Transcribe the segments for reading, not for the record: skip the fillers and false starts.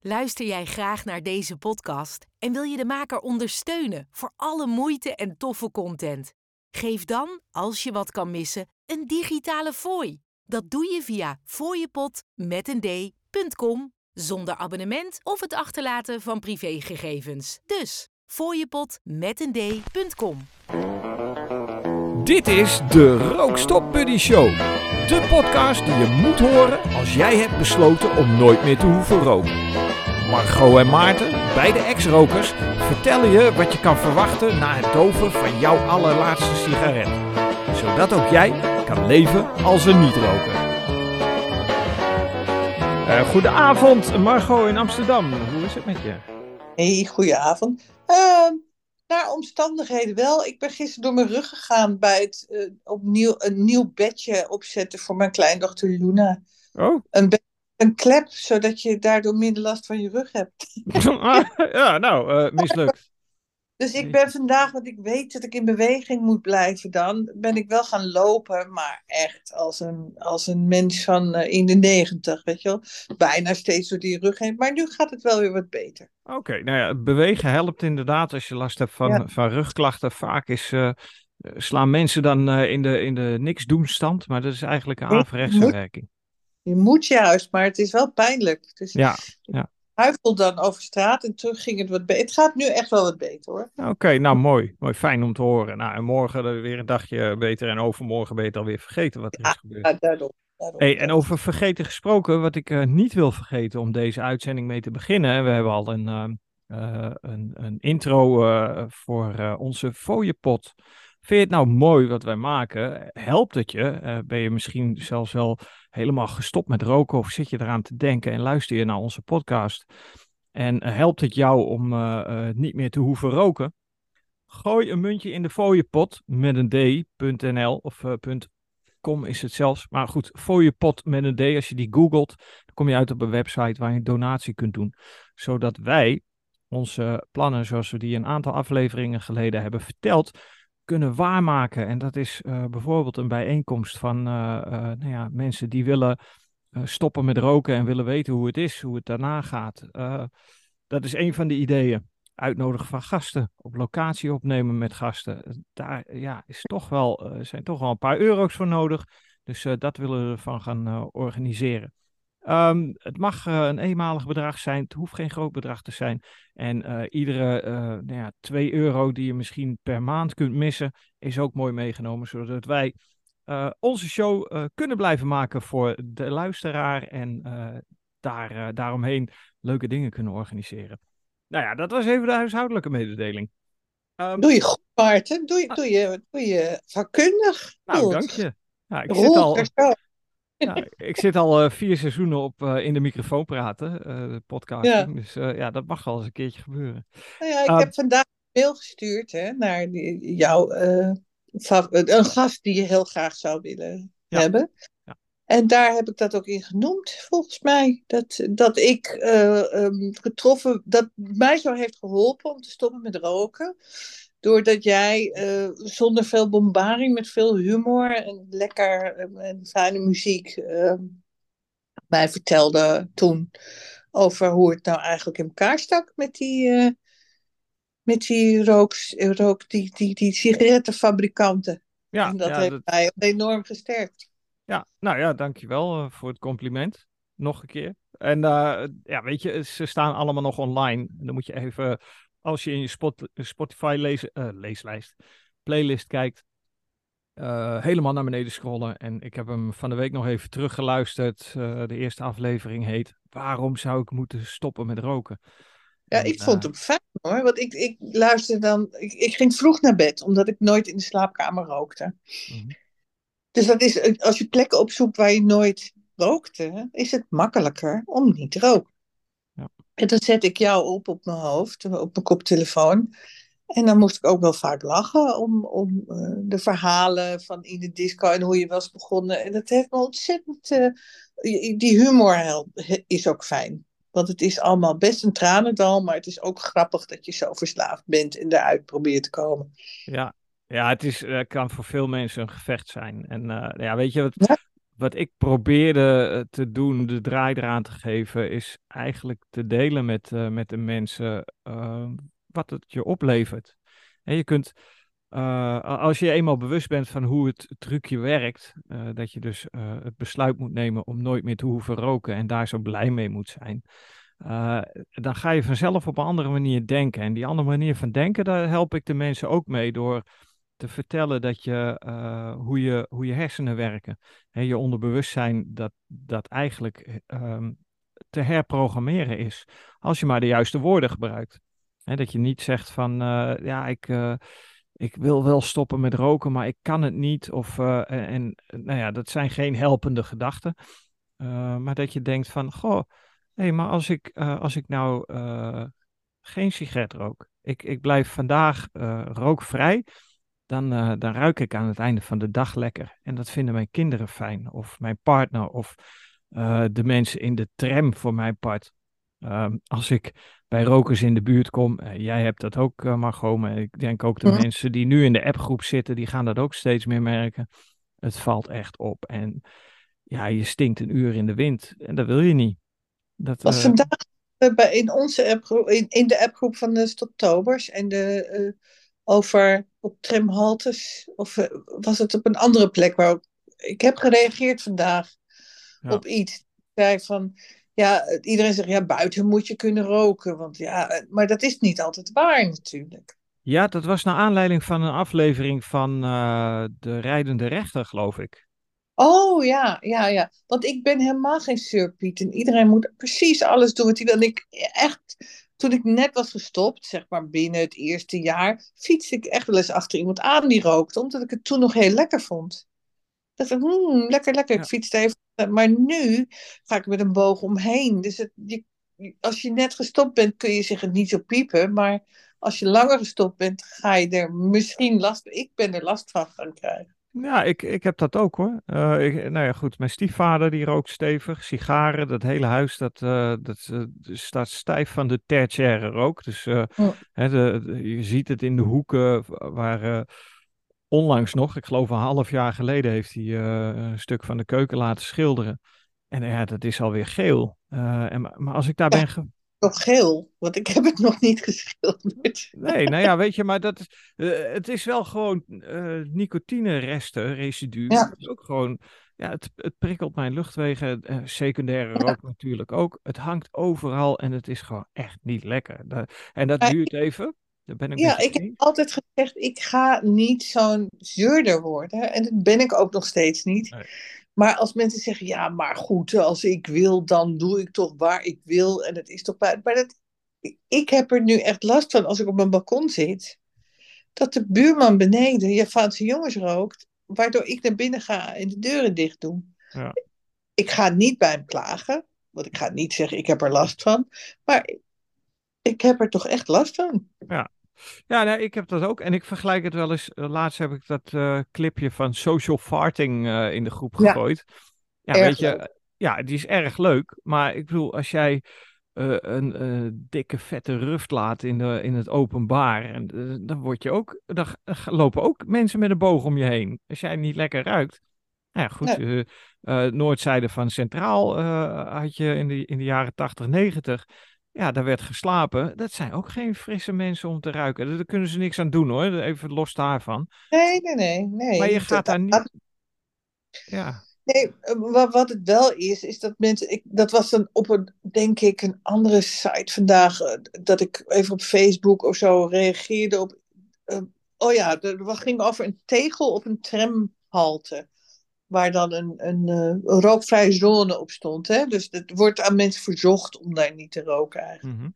Luister jij graag naar deze podcast en wil je de maker ondersteunen voor alle moeite en toffe content? Geef dan, als je wat kan missen, een digitale fooi. Dat doe je via fooiepot.com zonder abonnement of het achterlaten van privégegevens. Dus fooiepot.com. Dit is de Rookstop Buddy Show. De podcast die je moet horen als jij hebt besloten om nooit meer te hoeven roken. Margot en Maarten, beide ex-rokers, vertellen je wat je kan verwachten na het doven van jouw allerlaatste sigaret. Zodat ook jij kan leven als een niet-roker. Goedenavond Margot in Amsterdam. Hoe is het met je? Hey, goedenavond. Naar omstandigheden wel. Ik ben gisteren door mijn rug gegaan bij het opnieuw een nieuw bedje opzetten voor mijn kleindochter Luna. Oh. Een klep, zodat je daardoor minder last van je rug hebt. Mislukt. Dus ik ben vandaag, want ik weet dat ik in beweging moet blijven dan, ben ik wel gaan lopen, maar echt als een mens van in de 90, weet je wel. Bijna steeds door die rug heen. Maar nu gaat het wel weer wat beter. Oké, nou ja, bewegen helpt inderdaad als je last hebt van rugklachten. Vaak slaan mensen dan in de niks-doen-stand, maar dat is eigenlijk een averechtse werking. Je moet juist, maar het is wel pijnlijk. Dus ja. Ik huifel dan over straat en terug ging het wat beter. Het gaat nu echt wel wat beter hoor. Oké, nou mooi. Fijn om te horen. Nou, en morgen weer een dagje beter en overmorgen ben je het alweer vergeten wat er is gebeurd. Ja, daarom. En over vergeten gesproken, wat ik niet wil vergeten om deze uitzending mee te beginnen. We hebben al een intro voor onze fooiepot. Vind je het nou mooi wat wij maken? Helpt het je? Ben je misschien zelfs wel helemaal gestopt met roken of zit je eraan te denken en luister je naar onze podcast? En helpt het jou om niet meer te hoeven roken? Gooi een muntje in de fooiepot met een d.nl of .com is het zelfs. Maar goed, fooiepot met een d, als je die googelt, dan kom je uit op een website waar je een donatie kunt doen. Zodat wij onze plannen, zoals we die een aantal afleveringen geleden hebben verteld, kunnen waarmaken. En dat is bijvoorbeeld een bijeenkomst van mensen die willen stoppen met roken en willen weten hoe het is, hoe het daarna gaat. Dat is een van de ideeën. Uitnodigen van gasten, op locatie opnemen met gasten. Daar zijn toch wel een paar euro's voor nodig. Dus dat willen we ervan gaan organiseren. Het mag een eenmalig bedrag zijn. Het hoeft geen groot bedrag te zijn. En iedere 2 euro die je misschien per maand kunt missen, is ook mooi meegenomen. Zodat wij onze show kunnen blijven maken voor de luisteraar. En daaromheen leuke dingen kunnen organiseren. Nou ja, dat was even de huishoudelijke mededeling. Doe je goed, Maarten. Doe je vakkundig. Nou, dank je. Ja, ik zit al 4 seizoenen in de microfoon praten, de podcasting. Ja. Dus dat mag wel eens een keertje gebeuren. Nou ja, ik heb vandaag een mail gestuurd naar jou. Een gast die je heel graag zou willen hebben. Ja. En daar heb ik dat ook in genoemd, volgens mij. Dat ik getroffen, dat mij zo heeft geholpen om te stoppen met roken. Doordat jij zonder veel bombarding, met veel humor en lekker en fijne muziek mij vertelde toen over hoe het nou eigenlijk in elkaar stak met die sigarettenfabrikanten. Ja, en dat heeft mij enorm gesterkt. Ja, nou ja, dankjewel voor het compliment. Nog een keer. En weet je, ze staan allemaal nog online. Dan moet je even, als je in je Spotify playlist kijkt, helemaal naar beneden scrollen. En ik heb hem van de week nog even teruggeluisterd. De eerste aflevering heet Waarom zou ik moeten stoppen met roken? Ja, ik vond hem fijn hoor. Want ik luisterde dan. Ik ging vroeg naar bed, omdat ik nooit in de slaapkamer rookte. Mm-hmm. Dus dat is, als je plekken opzoekt waar je nooit rookte, is het makkelijker om niet te roken. Ja. En dan zet ik jou op mijn hoofd, op mijn koptelefoon. En dan moest ik ook wel vaak lachen om de verhalen van in de disco en hoe je was begonnen. En dat heeft me ontzettend. Die humor is ook fijn. Want het is allemaal best een tranendal, maar het is ook grappig dat je zo verslaafd bent en eruit probeert te komen. Ja, het kan voor veel mensen een gevecht zijn. En weet je, wat ik probeerde te doen, de draai eraan te geven, is eigenlijk te delen met de mensen wat het je oplevert. En je kunt, als je eenmaal bewust bent van hoe het trucje werkt, dat je dus het besluit moet nemen om nooit meer te hoeven roken en daar zo blij mee moet zijn, dan ga je vanzelf op een andere manier denken. En die andere manier van denken, daar help ik de mensen ook mee door te vertellen dat hoe je hersenen werken. Hè, je onderbewustzijn dat eigenlijk te herprogrammeren is. Als je maar de juiste woorden gebruikt. Hè, dat je niet zegt van ik wil wel stoppen met roken, maar ik kan het niet. Nou ja, dat zijn geen helpende gedachten. Maar dat je denkt van, goh, hé, maar als ik nou geen sigaret rook, ik blijf vandaag rookvrij, dan ruik ik aan het einde van de dag lekker. En dat vinden mijn kinderen fijn, of mijn partner, of de mensen in de tram voor mijn part. Als ik bij rokers in de buurt kom, jij hebt dat ook, Margot, maar ik denk ook de mensen die nu in de appgroep zitten, die gaan dat ook steeds meer merken. Het valt echt op. En ja, je stinkt een uur in de wind en dat wil je niet. Was vandaag in onze appgroep, in de appgroep van de Stoptobers en over op tramhaltes, of was het op een andere plek waar ik heb gereageerd vandaag op iets. Ik zei van, ja, iedereen zegt, ja, buiten moet je kunnen roken, want ja, maar dat is niet altijd waar natuurlijk. Ja, dat was naar aanleiding van een aflevering van De Rijdende Rechter, geloof ik. Oh ja, ja, ja. Want ik ben helemaal geen surpiet. En iedereen moet precies alles doen wat hij wil. En ik echt, toen ik net was gestopt, zeg maar binnen het eerste jaar, fietste ik echt wel eens achter iemand aan die rookte. Omdat ik het toen nog heel lekker vond. Dat ik, lekker, lekker. Ik Ja. fietste even. Maar nu ga ik met een boog omheen. Dus als je net gestopt bent, kun je zich het niet zo piepen. Maar als je langer gestopt bent, ga je er misschien last. Ik ben er last van gaan krijgen. Ja, ik heb dat ook hoor. Nou ja, goed, mijn stiefvader die rookt stevig, sigaren, dat hele huis dat staat stijf van de tertiaire rook. Dus hè, je ziet het in de hoeken waar onlangs nog, ik geloof een half jaar geleden, heeft hij een stuk van de keuken laten schilderen. En ja, dat is alweer geel. Maar als ik daar ben Nog geel, want ik heb het nog niet geschilderd. Nee, nou ja, weet je, maar het is wel gewoon nicotineresten, residu. Ja. Het is ook gewoon, ja, het prikkelt mijn luchtwegen, secundaire rook natuurlijk ook. Het hangt overal en het is gewoon echt niet lekker. En dat duurt even, daar ben ik met Ja, je ik heb eens. altijd gezegd, ik ga niet zo'n zeurder worden. En dat ben ik ook nog steeds niet. Nee. Maar als mensen zeggen, ja, maar goed, als ik wil, dan doe ik toch waar ik wil. En het is toch buiten. Maar ik heb er nu echt last van als ik op mijn balkon zit. Dat de buurman beneden Javaanse jongens rookt. Waardoor ik naar binnen ga en de deuren dicht doe. Ja. Ik ga niet bij hem klagen. Want ik ga niet zeggen, ik heb er last van. Maar ik heb er toch echt last van. Ja. Ja, nee, ik heb dat ook. En ik vergelijk het wel eens. Laatst heb ik dat clipje van social farting in de groep Ja, gegooid. Ja, erg weet je, leuk. ja, die is erg leuk. Maar ik bedoel, als jij een dikke vette ruft laat in het openbaar, en, dan word je ook, dan lopen ook mensen met een boog om je heen. Als jij niet lekker ruikt. Nou ja, goed. Nee. Noordzijde van Centraal had je in de jaren 80, 90. Ja, daar werd geslapen. Dat zijn ook geen frisse mensen om te ruiken. Daar kunnen ze niks aan doen hoor. Even los daarvan. Nee, nee, nee, Maar je nee. gaat daar niet. Ja. Nee, wat het wel is dat mensen. Dat was dan op een, denk ik, een andere site vandaag. Dat ik even op Facebook of zo reageerde op. Oh ja, het ging over een tegel op een tramhalte. Waar dan een rookvrije zone op stond. Hè? Dus het wordt aan mensen verzocht om daar niet te roken eigenlijk. Mhm.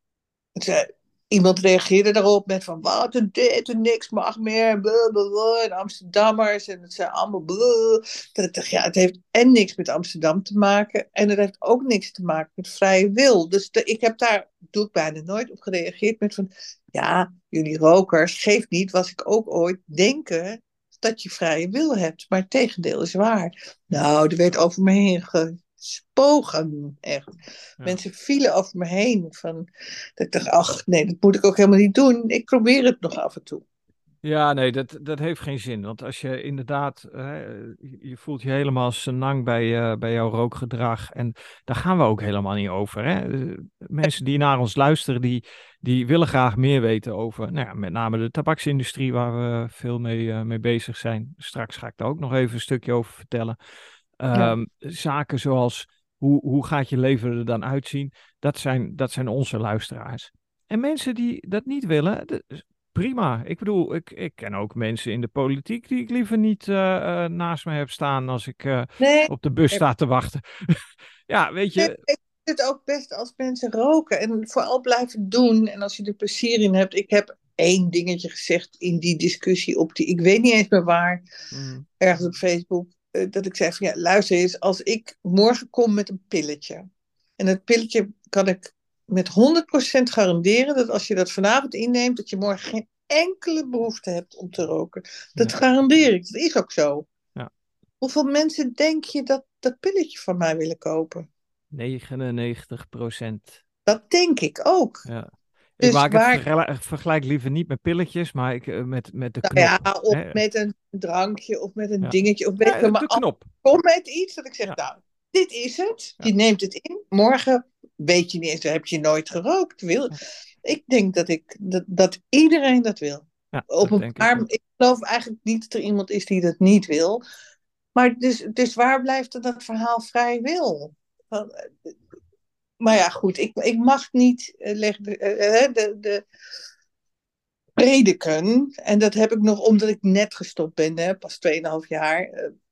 Iemand reageerde daarop met van wat een dit en niks mag meer, blablabla, en Amsterdammers en het zijn allemaal blablabla. Dat ik dacht, ja, het heeft en niks met Amsterdam te maken en het heeft ook niks te maken met vrije wil. Dus ik heb daar, doe ik bijna nooit op gereageerd met van, ja, jullie rokers, geeft niet, was ik ook ooit denken dat je vrije wil hebt, maar het tegendeel is waar. Nou, er werd over me heen gespogen, echt. Ja. Mensen vielen over me heen. Dat ik dacht, ach nee, dat moet ik ook helemaal niet doen. Ik probeer het nog af en toe. Ja, nee, dat heeft geen zin. Want als je inderdaad, je voelt je helemaal senang bij jouw rookgedrag. En daar gaan we ook helemaal niet over. Hè? Mensen die naar ons luisteren, die willen graag meer weten over, nou ja, met name de tabaksindustrie, waar we veel mee bezig zijn. Straks ga ik daar ook nog even een stukje over vertellen. Ja. Zaken zoals, hoe gaat je leven er dan uitzien? Dat zijn onze luisteraars. En mensen die dat niet willen, prima. Ik bedoel, ik ken ook mensen in de politiek die ik liever niet naast me heb staan als ik Nee, op de bus sta te wachten. Ja, weet nee, je. ik vind het ook best als mensen roken en vooral blijven doen. En als je er plezier in hebt. Ik heb één dingetje gezegd in die discussie ik weet niet eens meer waar, Mm, ergens op Facebook, dat ik zei van ja, luister eens, als ik morgen kom met een pilletje. En dat pilletje kan ik met 100% garanderen dat als je dat vanavond inneemt, dat je morgen geen enkele behoefte hebt om te roken. Dat ja, garandeer ik. Dat is ook zo. ja. Hoeveel mensen denk je dat dat pilletje van mij willen kopen? 99%. Dat denk ik ook. Ja. Ik Dus maak het waar, vergelijk liever niet met pilletjes, maar met de nou knop. ja, of Hè? met een drankje of met een Ja. dingetje of weet ik veel, Ja, maar de knop. kom met iets dat ik zeg, Ja, nou, dit is het. ja, Je neemt het in. Morgen weet je niet eens, heb je nooit gerookt. ja. Ik denk dat iedereen dat wil. Ja, Op dat een denk ik paar, ook. ik geloof eigenlijk niet dat er iemand is die dat niet wil. Maar dus waar blijft er dat verhaal vrij wil? Maar ja, goed, ik mag niet de prediken. En dat heb ik nog omdat ik net gestopt ben, hè, pas 2,5 jaar.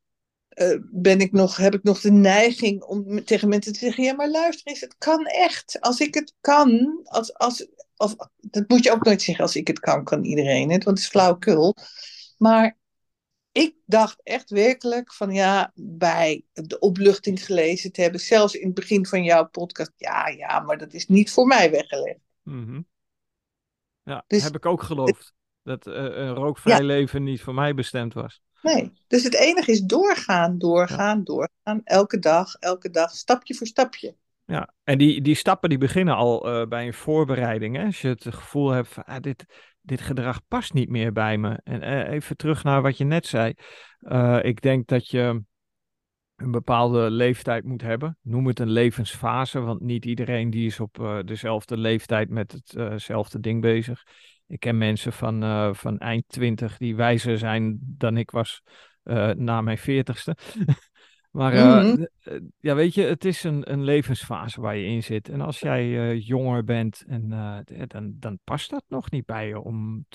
Heb ik nog de neiging om tegen mensen te zeggen: ja, maar luister eens, het kan echt. Als ik het kan, dat moet je ook nooit zeggen, als ik het kan iedereen het, want het is flauwekul. Maar ik dacht echt werkelijk van ja, bij de opluchting gelezen te hebben, zelfs in het begin van jouw podcast, ja, maar dat is niet voor mij weggelegd. Mhm. Ja, Dus heb ik ook geloofd. Dat een ja, rookvrij leven niet voor mij bestemd was. nee. Dus het enige is doorgaan, Ja. doorgaan, doorgaan. Elke dag, stapje voor stapje. Ja, en die stappen die beginnen al bij een voorbereiding. Hè? Als je het gevoel hebt van dit gedrag past niet meer bij me. En even terug naar wat je net zei. Ik denk dat je een bepaalde leeftijd moet hebben. Noem het een levensfase, want niet iedereen die is op dezelfde leeftijd met hetzelfde ding bezig. Ik ken mensen van eind 20 die wijzer zijn dan ik was na mijn 40ste. Maar Mhm. ja, weet je, het is een levensfase waar je in zit. En als jij jonger bent, dan past dat nog niet bij je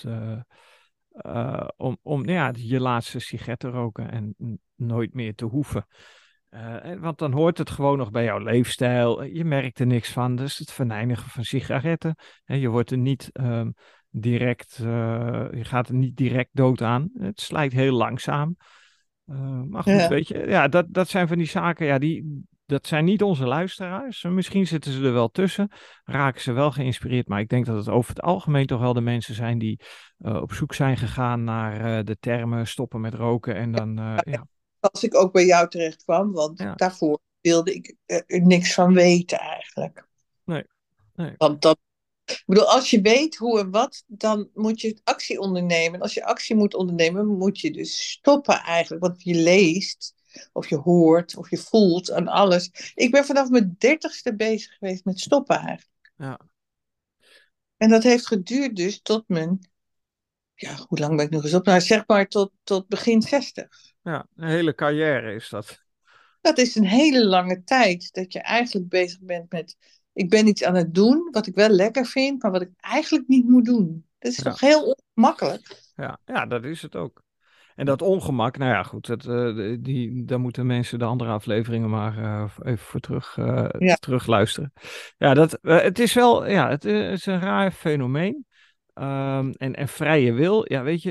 om ja, je laatste sigaret te roken en nooit meer te hoeven. Want dan hoort het gewoon nog bij jouw leefstijl. Je merkt er niks van. Dus het vernietigen van sigaretten. Je wordt er niet direct, je gaat er niet direct dood aan. Het slijt heel langzaam. Maar goed, Ja. weet je, ja, dat zijn van die zaken, ja, dat zijn niet onze luisteraars. Misschien zitten ze er wel tussen, raken ze wel geïnspireerd. Maar ik denk dat het over het algemeen toch wel de mensen zijn die op zoek zijn gegaan naar de termen stoppen met roken. En dan, ja, Als ik ook bij jou terecht kwam, want ja, daarvoor wilde ik er niks van weten eigenlijk. nee, nee, Want dat, ik bedoel, als je weet hoe en wat, dan moet je actie ondernemen. En als je actie moet ondernemen, moet je dus stoppen eigenlijk. Want je leest, of je hoort, of je voelt aan alles. Ik ben vanaf mijn 30ste bezig geweest met stoppen eigenlijk. ja, En dat heeft geduurd dus tot mijn, ja, hoe lang ben ik nu gestopt? Nou, zeg maar tot begin 60. ja, een hele carrière is dat. Dat is een hele lange tijd dat je eigenlijk bezig bent met, ik ben iets aan het doen wat ik wel lekker vind, maar wat ik eigenlijk niet moet doen. Dat is Ja, toch heel ongemakkelijk? ja, dat is het ook. En dat ongemak, nou ja, goed, daar moeten mensen de andere afleveringen maar even voor Ja, terug luisteren. Ja, het is wel, ja, het is een raar fenomeen. En vrije wil, ja, weet je,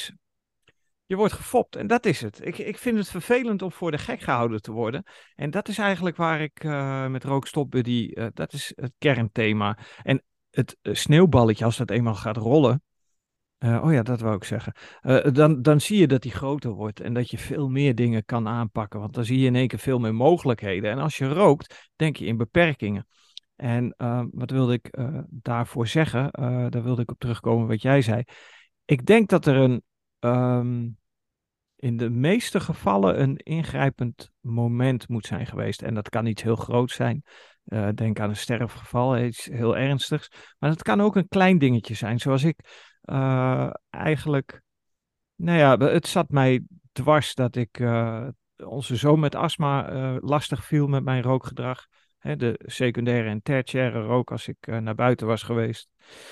je wordt gefopt en dat is het. Ik vind het vervelend om voor de gek gehouden te worden. En dat is eigenlijk waar ik met Rookstop Buddy, dat is het kernthema. En het sneeuwballetje, als dat eenmaal gaat rollen. Oh ja, dat wou ik zeggen. Dan zie je dat die groter wordt en dat je veel meer dingen kan aanpakken. Want dan zie je in één keer veel meer mogelijkheden. En als je rookt, denk je in beperkingen. En wat wilde ik daarvoor zeggen? Daar wilde ik op terugkomen wat jij zei. Ik denk dat er ehm, in de meeste gevallen een ingrijpend moment moet zijn geweest. En dat kan iets heel groots zijn. Denk aan een sterfgeval, iets heel ernstigs. Maar het kan ook een klein dingetje zijn. Zoals ik eigenlijk. Nou ja, het zat mij dwars dat ik onze zoon met astma lastig viel met mijn rookgedrag. Hè, de secundaire en tertiaire rook als ik naar buiten was geweest.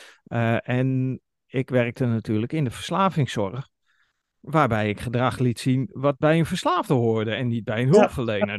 En ik werkte natuurlijk in de verslavingszorg, waarbij ik gedrag liet zien wat bij een verslaafde hoorde en niet bij een Ja. hulpverlener.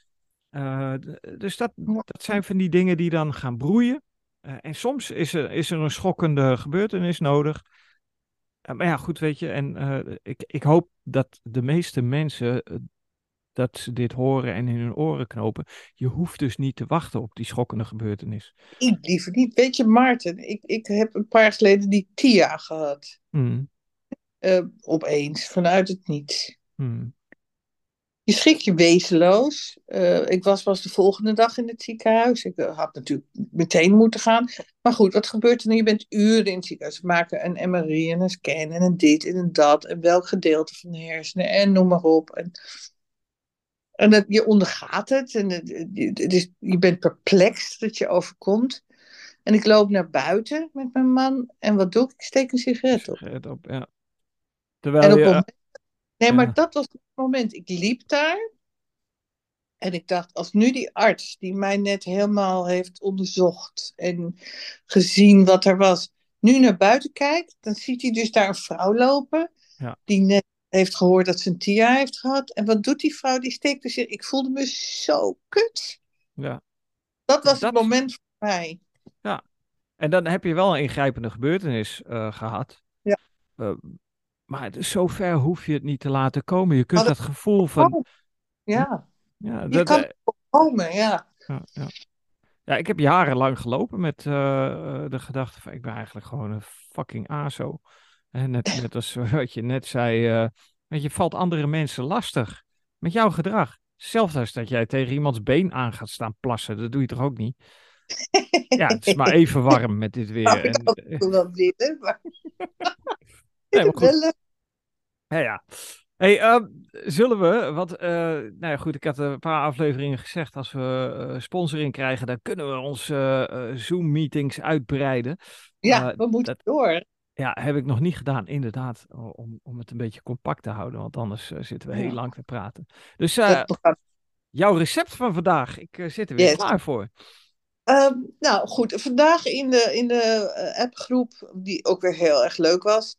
Dus dat zijn van die dingen die dan gaan broeien. En soms is er een schokkende gebeurtenis nodig. Maar ja, goed, weet je, en ik hoop dat de meeste mensen dat ze dit horen en in hun oren knopen. Je hoeft dus niet te wachten op die schokkende gebeurtenis. Ik liever niet. Weet je, Maarten, ik heb een paar jaar geleden die TIA gehad. Hmm, Opeens, vanuit het niets. hmm, Je schrik je wezenloos. Ik was pas de volgende dag in het ziekenhuis. Ik had natuurlijk meteen moeten gaan. Maar goed, wat gebeurt er nu? Je bent uren in het ziekenhuis. We maken een MRI en een scan en een dit en een dat. En welk gedeelte van de hersenen en noem maar op. En je ondergaat het. En je bent perplex dat je overkomt. En ik loop naar buiten met mijn man. En wat doe ik? Ik steek een sigaret op. sigaret op, ja. En Terwijl op het je, moment... Nee, maar ja, dat was het moment. Ik liep daar. En ik dacht, als nu die arts die mij net helemaal heeft onderzocht en gezien wat er was, nu naar buiten kijkt, dan ziet hij dus daar een vrouw lopen ja, die net heeft gehoord dat ze een TIA heeft gehad. En wat doet die vrouw? Die steekt dus in. Ik voelde me zo kut. ja. Dat was het Dat, moment voor mij. ja. En dan heb je wel een ingrijpende gebeurtenis gehad. Ja. Uh, maar zover hoef je het niet te laten komen. Je Maar kunt dat gevoel van. oh, Hm? ja, Ja, je kan het voorkomen, ja. ja, ja. Ja, ik heb jarenlang gelopen met de gedachte van ik ben eigenlijk gewoon een fucking aso. En net als wat je net zei, weet je, valt andere mensen lastig met jouw gedrag. Hetzelfde als dat jij tegen iemands been aan gaat staan plassen, dat doe je toch ook niet? Ja, het is maar even warm met dit weer. Zou ik En, ook wel willen, maar ik nee, vind maar het wel goed. leuk. Ja, ja. Hey, zullen we, want nou ja, goed, ik had een paar afleveringen gezegd, als we sponsoring krijgen, dan kunnen we onze Zoom-meetings uitbreiden. Ja, we moeten Dat door. ja, heb ik nog niet gedaan, inderdaad, om het een beetje compact te houden, want anders zitten we heel Ja, lang te praten. Dus dat programma. jouw recept van vandaag, ik zit er weer Yes. klaar voor. Nou goed, vandaag in de appgroep, die ook weer heel erg leuk was,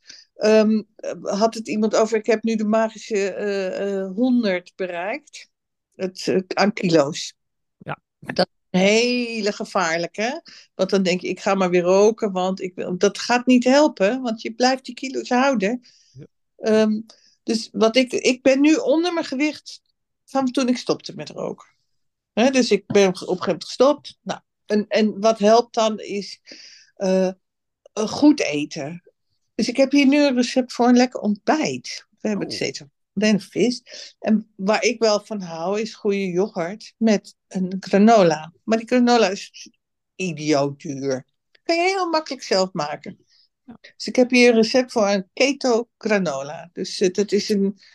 had het iemand over, ik heb nu de magische 100 bereikt aan kilo's. Ja, Dat is een hele gevaarlijke, want dan denk je, ik ga maar weer roken, want dat gaat niet helpen, want je blijft die kilo's houden. ja, Ehm, dus ik ben nu onder mijn gewicht van toen ik stopte met roken. Dus ik ben op een gegeven moment gestopt. Nou, en wat helpt dan is goed eten. Dus ik heb hier nu een recept voor een lekker ontbijt. We hebben het oh, steeds over en vis. En waar ik wel van hou is goede yoghurt met een granola. Maar die granola is idioot duur. Kan je heel makkelijk zelf maken. ja, Dus ik heb hier een recept voor een keto granola. Dus dat is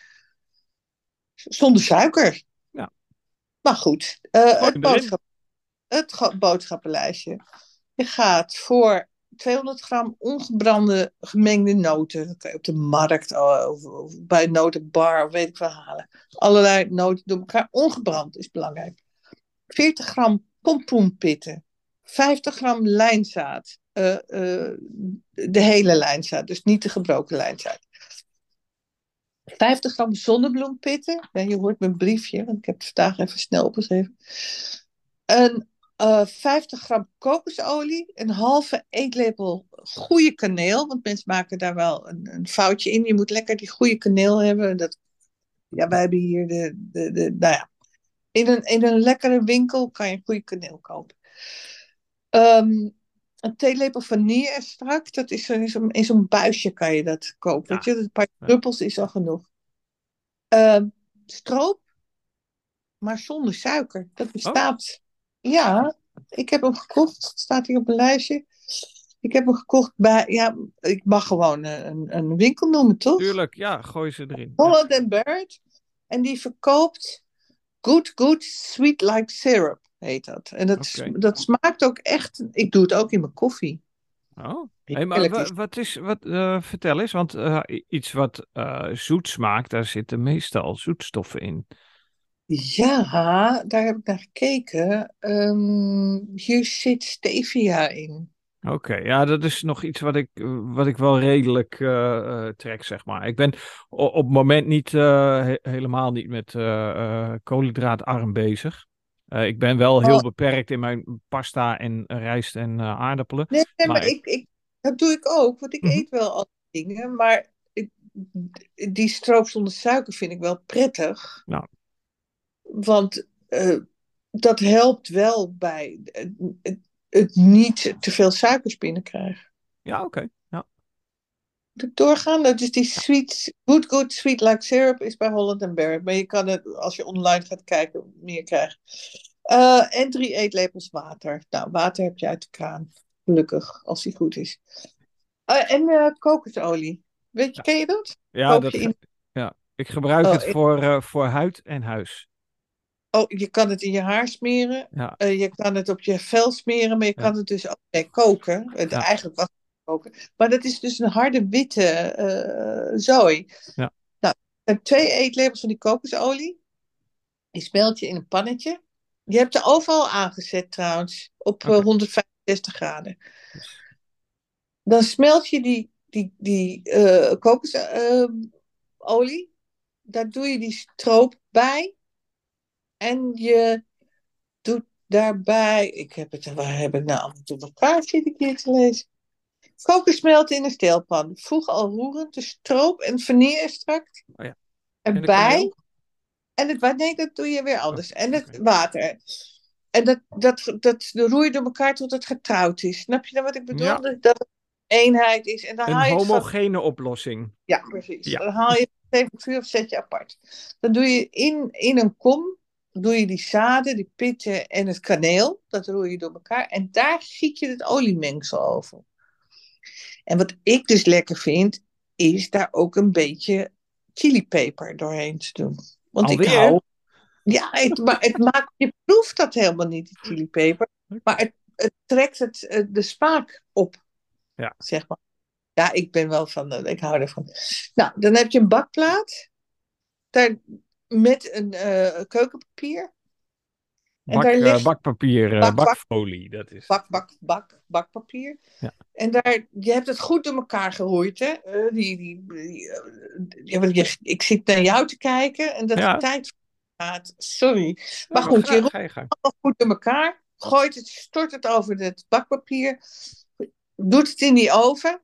zonder suiker. ja, Maar goed, gooi hem erin. het boodschappenlijstje. Je gaat voor 200 gram ongebrande gemengde noten. Dat kan je op de markt of bij een notenbar of weet ik wel halen. Allerlei noten door elkaar. Ongebrand is belangrijk. 40 gram pompoenpitten. 50 gram lijnzaad. De hele lijnzaad, dus niet de gebroken lijnzaad. 50 gram zonnebloempitten. Ja, je hoort mijn briefje, want ik heb het vandaag even snel opgeschreven. Een 50 gram kokosolie, een halve eetlepel goede kaneel, want mensen maken daar wel een foutje in. Je moet lekker die goede kaneel hebben. Ja, wij hebben hier nou ja, in een lekkere winkel kan je goede kaneel kopen. Een theelepel vanille-extract, dat is in zo'n buisje kan je dat kopen. Weet Ja, je? Een paar ja. druppels is al genoeg. Stroop, maar zonder suiker. Dat Oh, bestaat. Ja, ik heb hem gekocht. Staat hier op een lijstje. Ik heb hem gekocht bij, ja, ik mag gewoon een winkel noemen, toch? Tuurlijk, ja, gooi ze erin. Ja. Holland Barrett. En die verkoopt Good Sweet Like Syrup, heet dat. En Oké. dat smaakt ook echt, ik doe het ook in mijn koffie. Oh. Hey, maar Heerlijk is. vertel eens, want iets wat zoet smaakt, daar zitten meestal zoetstoffen in. Ja, daar heb ik naar gekeken. Hier zit stevia in. Oké, ja, dat is nog iets wat ik wel redelijk trek, zeg maar. Ik ben op het moment niet, helemaal niet met koolhydraatarm bezig. Ik ben wel Oh, heel beperkt in mijn pasta en rijst en aardappelen. nee, Maar maar dat doe ik ook, want ik Mhm. eet wel al die dingen, maar die stroop zonder suiker vind ik wel prettig. Nou, Want dat helpt wel bij het niet te veel suikers binnenkrijgen. ja, oké. Ja. Moet ik doorgaan? Dat is die good sweet like syrup is bij Holland Barrett. Maar je kan het, als je online gaat kijken, meer krijgen. En 3 eetlepels water. Nou, water heb je uit de kraan. Gelukkig, als die goed is. En kokosolie. Ja, Ken je dat? ja, Koop je in. ja. Ik gebruik Oh, het voor huid en huis. je kan het in je haar smeren. Ja, Je kan het op je vel smeren. Maar je ja, kan het dus ook mee koken. ja, Eigenlijk was het koken. Maar dat is dus een harde witte zooi. ja. Nou, 2 eetlepels van die kokosolie. Die smelt je in een pannetje. Je hebt de oven al aangezet trouwens. Op Oké. 165 graden. Dus, Dan smelt je die kokosolie. Daar doe je die stroop bij. En je doet daarbij. Waar heb ik nou allemaal op elkaar zit ik hier te lezen? Kokosmelt in een steelpan. Voeg al roerend de stroop en vanille-extract oh ja. En de erbij. kaneel? Nee, dat doe je weer Oh, anders. En het oké. water. En dat roer je door elkaar tot het getrouwd is. Snap je dan wat ik bedoel? Ja, Dat het eenheid is. En dan een haal je het van. homogene oplossing. Ja, precies. Ja. Dan haal je het even op vuur of zet je apart. Dan doe je in een kom. Doe je die zaden, die pitten en het kaneel. Dat roer je door elkaar. En daar giet je het oliemengsel over. En wat ik dus lekker vind, is daar ook een beetje chilipeper doorheen te doen. Want ik Alweer? hou. Ja, maar het maakt, je proeft dat helemaal niet, die chilipeper. Maar het trekt de smaak op, Ja. zeg maar. Ja, ik ben wel van, ik hou ervan. Nou, dan heb je een bakplaat. Daar, met een keukenpapier. En daar leg je Bakpapier, bakfolie, dat is het. bakpapier. Ja. En je hebt het goed door elkaar geroeid, hè? Ik zit naar jou te kijken en dat de Ja, tijd gaat. Sorry. ja, Maar maar goed, je roert ga je gang. het goed door elkaar. Stort het over het bakpapier. Doet het in die oven.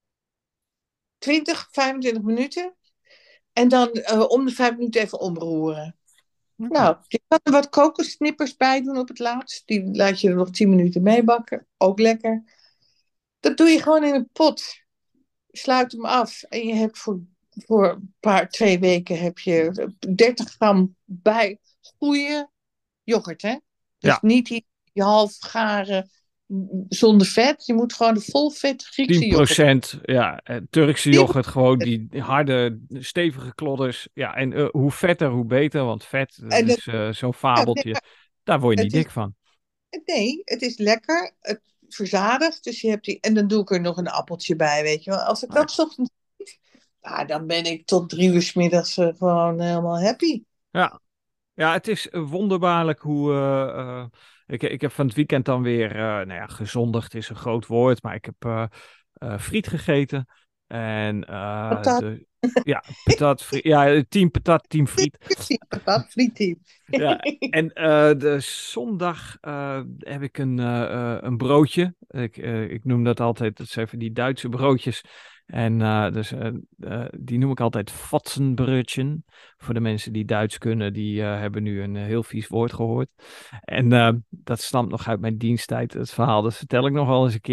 20, 25 minuten. En dan om de 5 minuten even omroeren. Oké. Nou, je kan er wat kokossnippers bij doen op het laatst. Die laat je er nog 10 minuten mee bakken. Ook lekker. Dat doe je gewoon in een pot. Sluit hem af. En je hebt voor een 2 weken heb je 30 gram bij goede yoghurt. Hè? Dus Ja, niet die half garen zonder vet. Je moet gewoon de vol vet Griekse yoghurt. 10%. Ja, Turkse yoghurt, gewoon die harde, stevige klodders. Ja, en hoe vetter, hoe beter. Want vet, dat En is zo'n fabeltje. Daar word je niet het is, dik van. nee, het is lekker. Het verzadigt. Dus je hebt en dan doe ik er nog een appeltje bij, weet je wel. Als ik Ah, ja. dat 's ochtends dan ben ik tot 3 uur 's middags gewoon helemaal happy. Ja. Ja, het is wonderbaarlijk hoe. Ik heb van het weekend dan weer. Nou ja, gezondigd is een groot woord. Maar ik heb friet gegeten. En Patat, ja, patat, friet. Ja, team patat, team friet. patat, frietie. Ja, en de zondag heb ik een broodje. Ik noem dat altijd. Dat zijn van die Duitse broodjes. En die noem ik altijd Fatsenbrötchen. Voor de mensen die Duits kunnen, die hebben nu een heel vies woord gehoord. En dat stamt nog uit mijn diensttijd, het verhaal. Dat vertel ik nog wel eens een keer.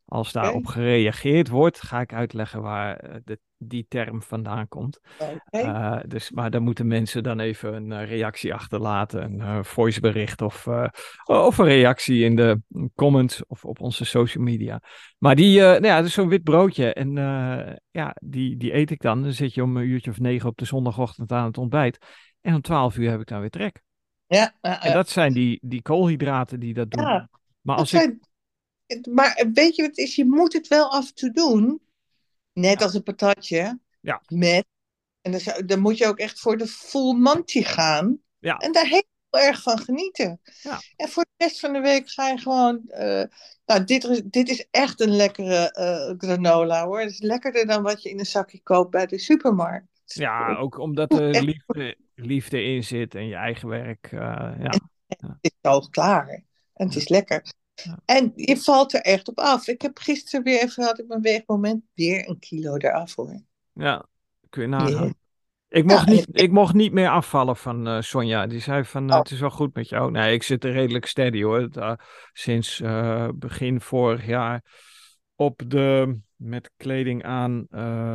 Als daarop gereageerd wordt, ga ik uitleggen waar die term vandaan komt. Maar dan moeten mensen dan even een reactie achterlaten, een voicebericht of een reactie in de comments of op onze social media. Maar dat is zo'n wit broodje en die eet ik dan. Dan zit je om 9:00 op de zondagochtend aan het ontbijt en om 12:00 heb ik dan weer trek. En dat zijn die koolhydraten die dat doen. Ja, Maar maar weet je wat het is? Je moet het wel af en toe doen. Net als een patatje. Ja. En dan moet je ook echt voor de full Monty gaan. Ja. En daar heel erg van genieten. Ja. En voor de rest van de week ga je gewoon... dit is echt een lekkere granola hoor. Het is lekkerder dan wat je in een zakje koopt bij de supermarkt. Ja, ook omdat er liefde in zit en je eigen werk. Het is zo klaar. En het is lekker. Ja. En je valt er echt op af. Ik heb gisteren weer even, had ik mijn weegmoment, weer 1 kilo eraf hoor. Ja, kun je nagaan. Yeah. Ik mocht niet meer afvallen van Sonja. Die zei van, het is wel goed met jou. Nee, ik zit er redelijk steady hoor. Sinds begin vorig jaar met kleding aan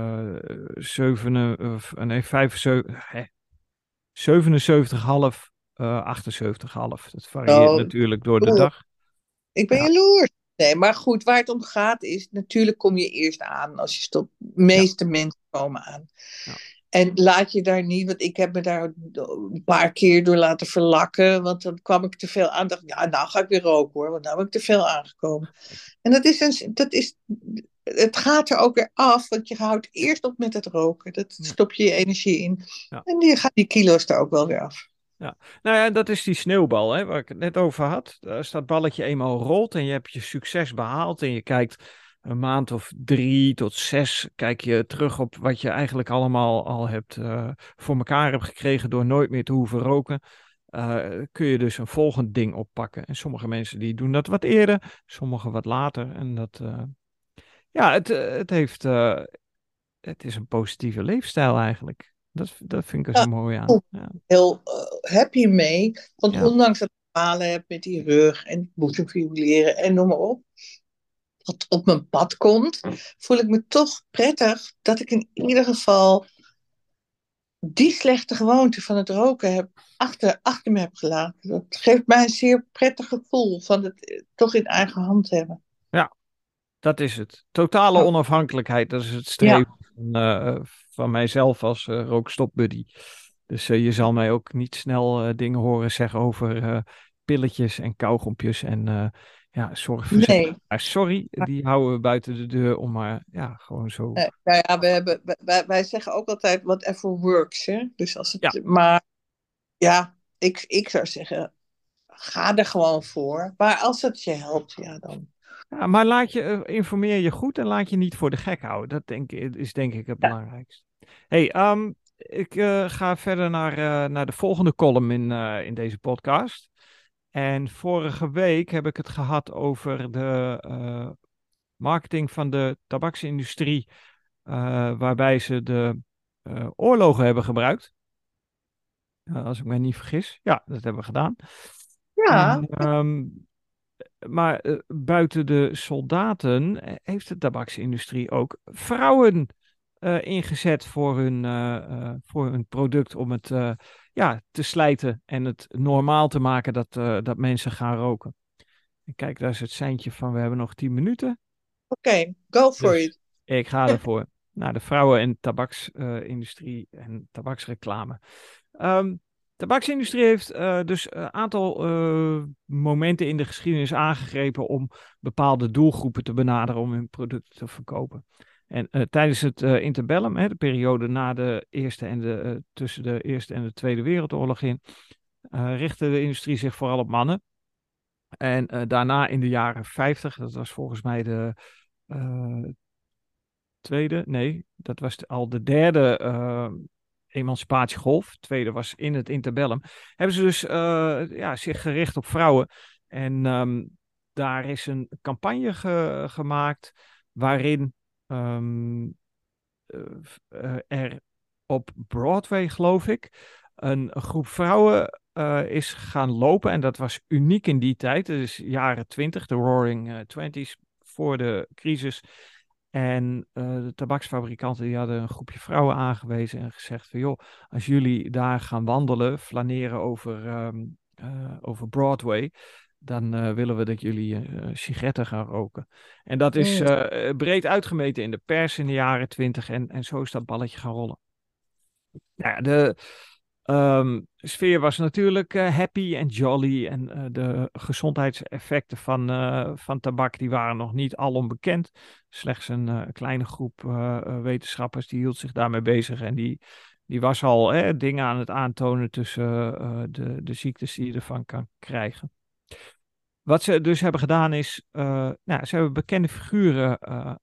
77,5, 78,5. Dat varieert natuurlijk door de dag. Ik ben jaloers. Nee, maar goed, waar het om gaat is, natuurlijk kom je eerst aan als je stopt. De meeste mensen komen aan. Ja. En laat je daar niet, want ik heb me daar een paar keer door laten verlakken, want dan kwam ik te veel aan. Dacht, nou ga ik weer roken hoor, want nou ben ik te veel aangekomen. En het gaat er ook weer af, want je houdt eerst op met het roken. Dat stop je energie in. Ja. En die gaan die kilo's er ook wel weer af. Ja, nou ja, dat is die sneeuwbal waar ik het net over had. Als dat balletje eenmaal rolt en je hebt je succes behaald en je kijkt een maand of 3 tot 6, kijk je terug op wat je eigenlijk allemaal al hebt voor elkaar hebt gekregen door nooit meer te hoeven roken, kun je dus een volgend ding oppakken. En sommige mensen die doen dat wat eerder, sommige wat later. En dat, het is een positieve leefstijl eigenlijk. Dat vind ik er zo mooi aan. Ja. Heel happy mee. Want ondanks dat ik falen heb met die rug en boezemfibrilleren en noem maar op. Wat op mijn pad komt, voel ik me toch prettig dat ik in ieder geval die slechte gewoonte van het roken achter me heb gelaten. Dat geeft mij een zeer prettig gevoel van het toch in eigen hand hebben. Ja, dat is het. Totale onafhankelijkheid, dat is het streven van mijzelf als rookstopbuddy. Dus je zal mij ook niet snel dingen horen zeggen over pilletjes en kauwgompjes en sorry, die houden we buiten de deur om maar gewoon zo. Wij zeggen ook altijd whatever works, hè? Dus als het, maar ja, ik zou zeggen, ga er gewoon voor. Maar als het je helpt, dan. Ja, maar informeer je goed en laat je niet voor de gek houden. Dat is denk ik het belangrijkste. Hey, ik ga verder naar de volgende column in deze podcast. En vorige week heb ik het gehad over de marketing van de tabaksindustrie, waarbij ze de oorlogen hebben gebruikt. Als ik me niet vergis. Ja, dat hebben we gedaan. Ja. Maar buiten de soldaten heeft de tabaksindustrie ook vrouwen ingezet voor hun product om het te slijten en het normaal te maken dat mensen gaan roken. En kijk, daar is het seintje van, we hebben nog 10 minuten. Oké, go for it. Ik ga ervoor. Nou, de vrouwen- en tabaksindustrie en tabaksreclame. Tabaksindustrie heeft dus een aantal momenten in de geschiedenis aangegrepen om bepaalde doelgroepen te benaderen om hun producten te verkopen. En tijdens het interbellum, de periode na tussen de Eerste en de Tweede Wereldoorlog in, richtte de industrie zich vooral op mannen. En daarna in de jaren 50, dat was volgens mij de al de derde emancipatiegolf. De tweede was in het interbellum. Hebben ze dus zich gericht op vrouwen. En daar is een campagne gemaakt waarin er op Broadway, geloof ik, een groep vrouwen is gaan lopen. En dat was uniek in die tijd. Dat is jaren 20, de Roaring Twenties. voor de crisis. En de tabaksfabrikanten die hadden een groepje vrouwen aangewezen en gezegd van joh, als jullie daar gaan wandelen, flaneren over Broadway, dan willen we dat jullie sigaretten gaan roken. En dat is breed uitgemeten in de pers in de jaren 20 en zo is dat balletje gaan rollen. Ja, de sfeer was natuurlijk happy en jolly en de gezondheidseffecten van tabak die waren nog niet alom bekend. Slechts een kleine groep wetenschappers die hield zich daarmee bezig en die was al dingen aan het aantonen tussen de ziektes die je ervan kan krijgen. Wat ze dus hebben gedaan is, ze hebben bekende figuren,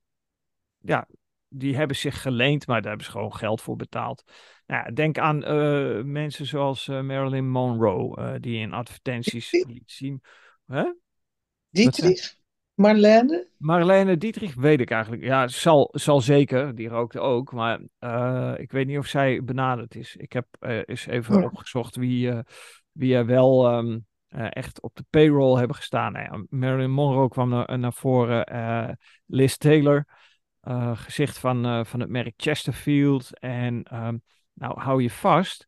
die hebben zich geleend, maar daar hebben ze gewoon geld voor betaald. Nou, denk aan mensen zoals Marilyn Monroe, die in advertenties liet zien. Huh? Dietrich? Marlene? Marlene Dietrich weet ik eigenlijk. Ja, zal zeker. Die rookte ook. Maar ik weet niet of zij benaderd is. Ik heb eens even opgezocht wie er wel echt op de payroll hebben gestaan. Nou ja, Marilyn Monroe kwam naar voren. Liz Taylor. Gezicht van het merk Chesterfield. En nou, hou je vast.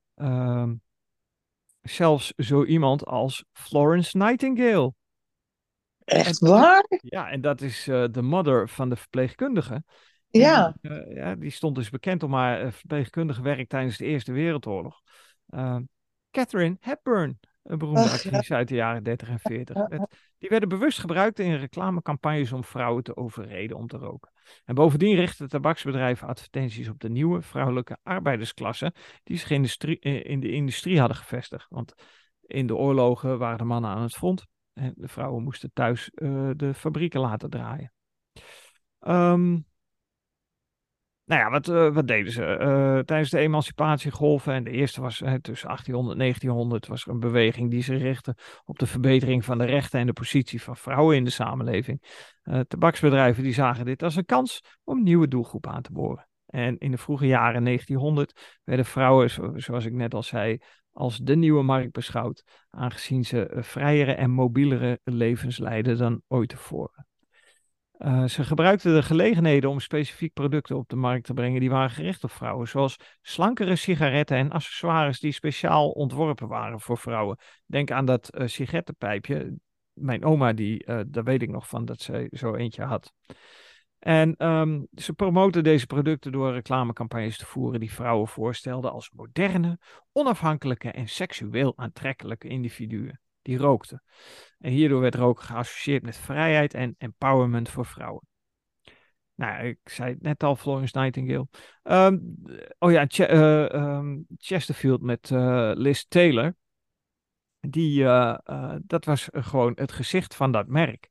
Zelfs zo iemand als Florence Nightingale. Echt waar? Ja, en dat is de mother van de verpleegkundige. Ja. En, die stond dus bekend om haar verpleegkundige werk tijdens de Eerste Wereldoorlog. Katharine Hepburn, een beroemde actrice uit de jaren 30 en 40. Die werden bewust gebruikt in reclamecampagnes om vrouwen te overreden om te roken. En bovendien richten tabaksbedrijven advertenties op de nieuwe vrouwelijke arbeidersklasse die zich in de industrie hadden gevestigd. Want in de oorlogen waren de mannen aan het front en de vrouwen moesten thuis de fabrieken laten draaien. Nou ja, wat deden ze? Tijdens de emancipatiegolven, en de eerste was tussen 1800 en 1900, was er een beweging die zich richtte op de verbetering van de rechten en de positie van vrouwen in de samenleving. Tabaksbedrijven die zagen dit als een kans om nieuwe doelgroepen aan te boren. En in de vroege jaren 1900 werden vrouwen, zoals ik net al zei, als de nieuwe markt beschouwd, aangezien ze vrijere en mobielere levens leidden dan ooit tevoren. Ze gebruikten de gelegenheden om specifiek producten op de markt te brengen die waren gericht op vrouwen, zoals slankere sigaretten en accessoires die speciaal ontworpen waren voor vrouwen. Denk aan dat sigarettenpijpje. Mijn oma, daar weet ik nog van dat zij zo eentje had. En ze promoten deze producten door reclamecampagnes te voeren die vrouwen voorstelden als moderne, onafhankelijke en seksueel aantrekkelijke individuen die rookten. En hierdoor werd roken geassocieerd met vrijheid en empowerment voor vrouwen. Nou, ik zei het net al, Florence Nightingale. Chesterfield met Liz Taylor. Dat was gewoon het gezicht van dat merk.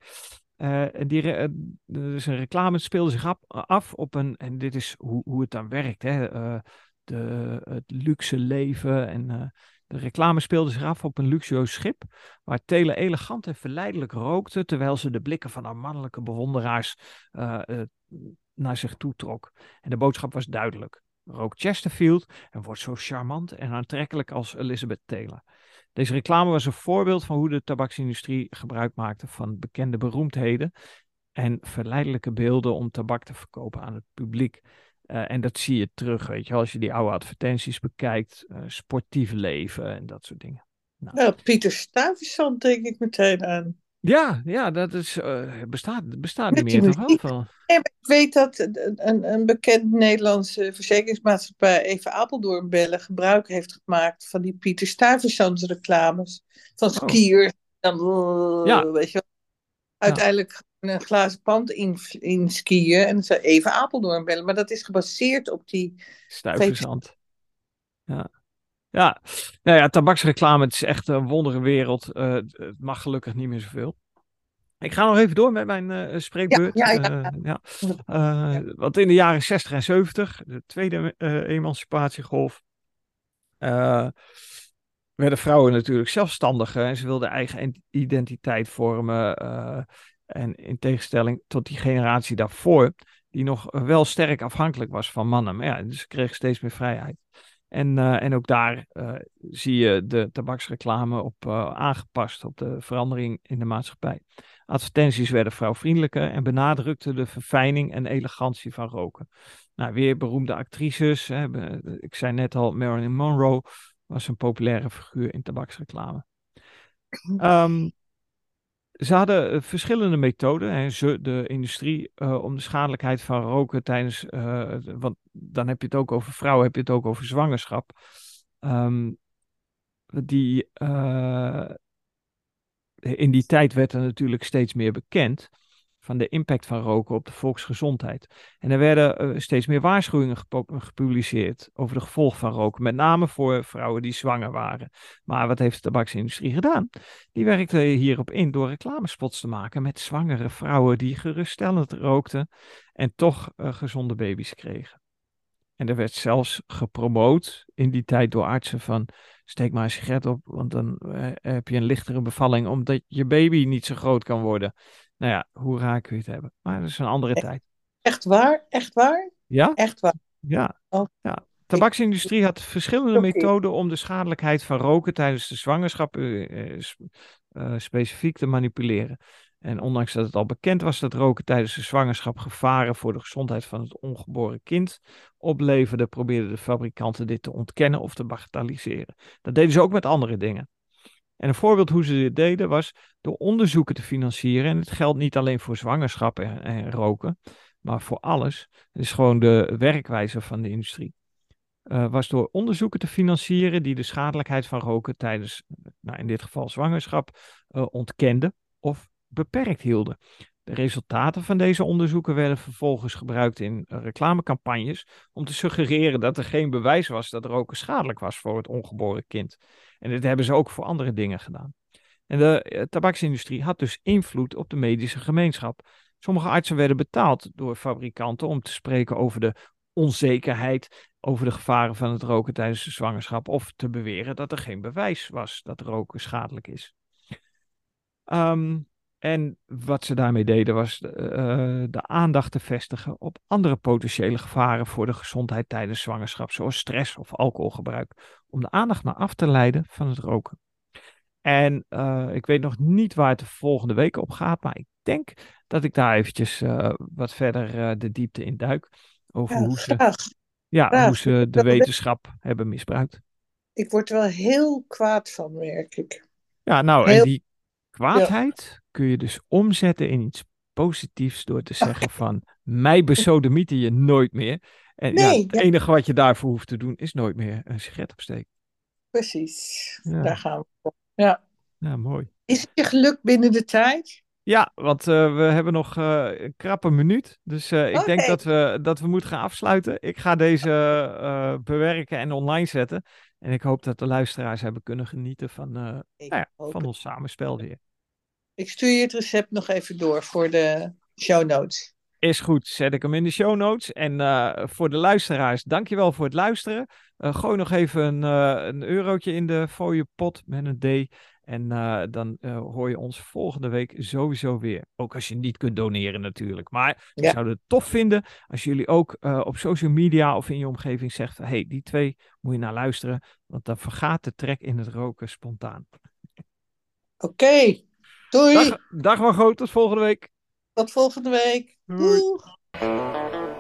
Dus een reclame speelde zich af op een, en dit is hoe het dan werkt, hè? Het luxe leven en de reclame speelde zich af op een luxueus schip, waar Taylor elegant en verleidelijk rookte, terwijl ze de blikken van haar mannelijke bewonderaars naar zich toe trok. En de boodschap was duidelijk. Rook Chesterfield en wordt zo charmant en aantrekkelijk als Elizabeth Taylor. Deze reclame was een voorbeeld van hoe de tabaksindustrie gebruik maakte van bekende beroemdheden en verleidelijke beelden om tabak te verkopen aan het publiek. En dat zie je terug, weet je, als je die oude advertenties bekijkt, sportief leven en dat soort dingen. Nou. Ja, Pieter Stuyvesant denk ik meteen aan. Ja, dat is, bestaat niet meer toch wel? Ik weet dat een bekend Nederlandse verzekeringsmaatschappij, even Apeldoorn bellen, gebruik heeft gemaakt van die Pieter Stuyvesant reclames. Van skiers. Dan, weet je wel, uiteindelijk een glazen pand in skiën en dan even Apeldoorn bellen. Maar dat is gebaseerd op die Stuyvesant. Ja, nou ja, tabaksreclame, het is echt een wondere wereld. Het mag gelukkig niet meer zoveel. Ik ga nog even door met mijn spreekbeurt. Want in de jaren 60 en 70, de tweede emancipatiegolf, werden vrouwen natuurlijk zelfstandiger en ze wilden eigen identiteit vormen. En in tegenstelling tot die generatie daarvoor, die nog wel sterk afhankelijk was van mannen. Maar ja, dus ze kregen steeds meer vrijheid. En ook daar zie je de tabaksreclame op aangepast op de verandering in de maatschappij. Advertenties werden vrouwvriendelijker en benadrukten de verfijning en elegantie van roken. Nou, weer beroemde actrices. Hè, ik zei net al, Marilyn Monroe was een populaire figuur in tabaksreclame. Ze hadden verschillende methoden, hè, de industrie, om de schadelijkheid van roken tijdens, want dan heb je het ook over vrouwen, heb je het ook over zwangerschap. In die tijd werd er natuurlijk steeds meer bekend van de impact van roken op de volksgezondheid. En er werden steeds meer waarschuwingen gepubliceerd over de gevolgen van roken, met name voor vrouwen die zwanger waren. Maar wat heeft de tabaksindustrie gedaan? Die werkte hierop in door reclamespots te maken met zwangere vrouwen die geruststellend rookten en toch gezonde baby's kregen. En er werd zelfs gepromoot in die tijd door artsen van steek maar een sigaret op, want dan heb je een lichtere bevalling omdat je baby niet zo groot kan worden. Nou ja, hoe raar kun je het hebben? Maar dat is een andere tijd. Echt waar? Echt waar? Ja? Echt waar? Ja. Oh. Ja. De tabaksindustrie had verschillende methoden om de schadelijkheid van roken tijdens de zwangerschap specifiek te manipuleren. En ondanks dat het al bekend was dat roken tijdens de zwangerschap gevaren voor de gezondheid van het ongeboren kind opleverde, probeerden de fabrikanten dit te ontkennen of te bagatelliseren. Dat deden ze ook met andere dingen. En een voorbeeld hoe ze dit deden was door onderzoeken te financieren. En het geldt niet alleen voor zwangerschap en roken, maar voor alles. Het is gewoon de werkwijze van de industrie. Was door onderzoeken te financieren die de schadelijkheid van roken tijdens, nou in dit geval zwangerschap, ontkenden of beperkt hielden. De resultaten van deze onderzoeken werden vervolgens gebruikt in reclamecampagnes om te suggereren dat er geen bewijs was dat roken schadelijk was voor het ongeboren kind. En dit hebben ze ook voor andere dingen gedaan. En de tabaksindustrie had dus invloed op de medische gemeenschap. Sommige artsen werden betaald door fabrikanten om te spreken over de onzekerheid over de gevaren van het roken tijdens de zwangerschap of te beweren dat er geen bewijs was dat roken schadelijk is. En wat ze daarmee deden was de aandacht te vestigen op andere potentiële gevaren voor de gezondheid tijdens zwangerschap, zoals stress of alcoholgebruik, om de aandacht maar af te leiden van het roken. En ik weet nog niet waar het de volgende week op gaat, maar ik denk dat ik daar eventjes wat verder de diepte in duik over hoe ze de wetenschap hebben misbruikt. Ik word er wel heel kwaad van, merk ik. Ja, nou, en die kwaadheid kun je dus omzetten in iets positiefs door te zeggen van, mij besodemieten je nooit meer. En het enige wat je daarvoor hoeft te doen is nooit meer een sigaret opsteken. Precies, Ja. Daar gaan we voor. Ja. Ja, mooi. Is het je gelukt binnen de tijd? Ja, want we hebben nog een krappe minuut. Dus ik denk dat we moeten gaan afsluiten. Ik ga deze bewerken en online zetten. En ik hoop dat de luisteraars hebben kunnen genieten van ons samenspel weer. Ik stuur je het recept nog even door voor de show notes. Is goed, zet ik hem in de show notes. En voor de luisteraars, dankjewel voor het luisteren. Gooi nog even een eurotje in de fooiepot met een D. En dan hoor je ons volgende week sowieso weer. Ook als je niet kunt doneren natuurlijk. Maar ik zou het tof vinden als jullie ook op social media of in je omgeving zegt, hey, die 2 moet je naar luisteren. Want dan vergaat de trek in het roken spontaan. Oké, doei. Dag Margot, tot volgende week. Tot volgende week. Doei.